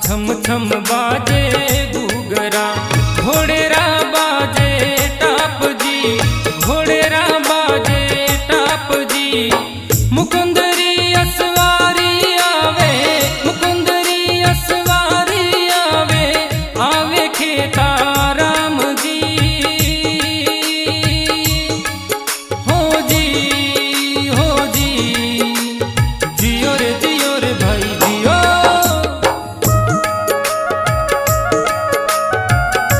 छम छम बाजे घूगरा, घोड़ेरा बाजे टाप जी, घोड़ेरा बाजे टाप जी। मुकुंदरी असवारी आवे, मुकुंदरी असवारी आवे, आवे खेता राम जी। हो जी, हो जी, जियो रे भाई जियो।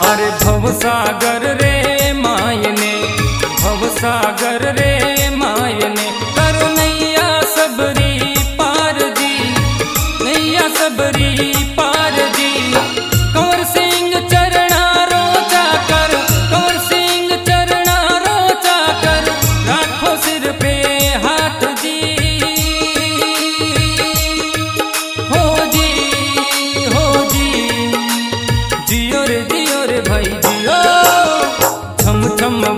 अरे भवसागर रे मायने, भवसागर रे मायने, करो नैया सबरी पार जी, नैया सबरी पार जी। कंवर सिंह चरणा रोचा कर, कंवर सिंह चरणा रोचा कर, राखो सिर पे हाथ जी। हो जी, हो जी, जियो रे भाई जियो, छम छम